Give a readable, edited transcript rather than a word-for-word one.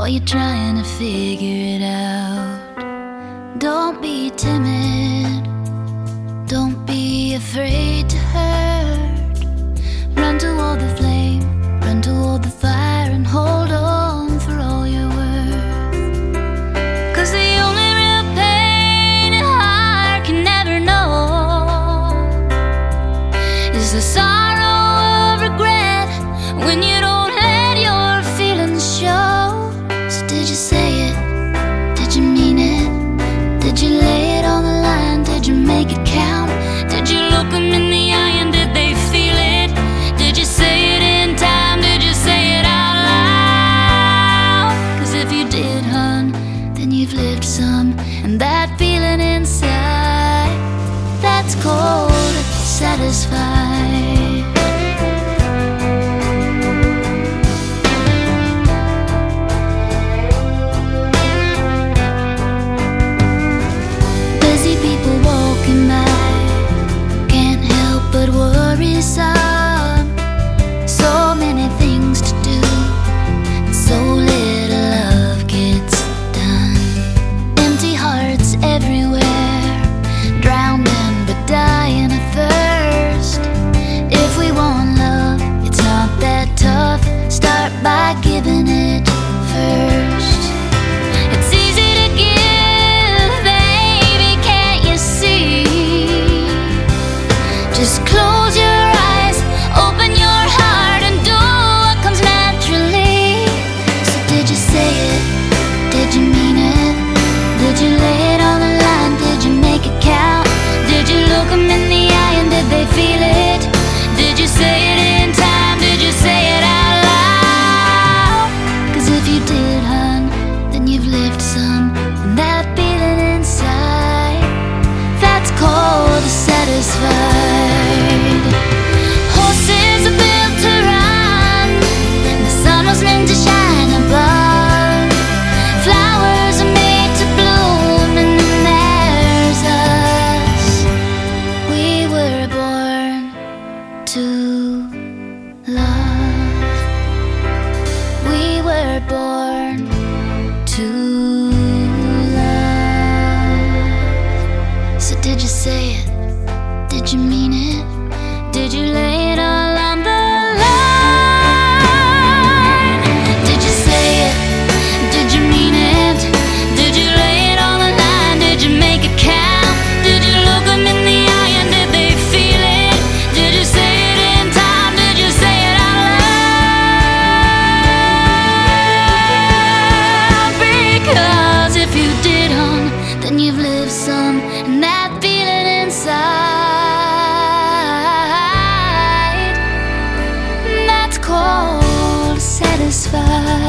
while you're trying to figure it out. Don't be timid, don't be afraid to hurt. Run toward the flame, run toward the fire, and hold on for all you're worth. 'Cause the only real pain a heart can never know is the sorrow of regret when you don't let your feelings show. So did you say it? Did you mean it? Did you lay it on the line? Did you make it count? Did you look them in the eye and did they feel it? Did you say it in time? Did you say it out loud? 'Cause if you did, hun, then you've lived some. And that feeling inside, that's cold, satisfied. Busy people walking by, can't help but worry some. So many things to do, and so little love gets done. Empty hearts everywhere, drowning but dying of thirst. If we want love, it's not that tough. Start by giving it first. It's easy to give, baby, can't you see? Just close your eyes, open your heart, and do what comes naturally. So did you say it? Did you mean it? Did you lay it on the line? Did you make it count? Did you look them in the eye and did they feel it? Did you say it in time? Did you say it out loud? 'Cause if you did, hun, then you've lived some. And that feeling inside, that's called satisfied. Horses are built to run, the sun was meant to shine above. Flowers are made to bloom, and then there's us. We were born to love. We were born to love. So did you say it? Did you mean it? Did you lay it all on the line? Did you say it? Did you mean it? Did you lay it on the line? Did you make it count? Did you look them in the eye and did they feel it? Did you say it in time? Did you say it out loud? Because if you did, hon, then you've lived some. And that feeling inside, that's called satisfied.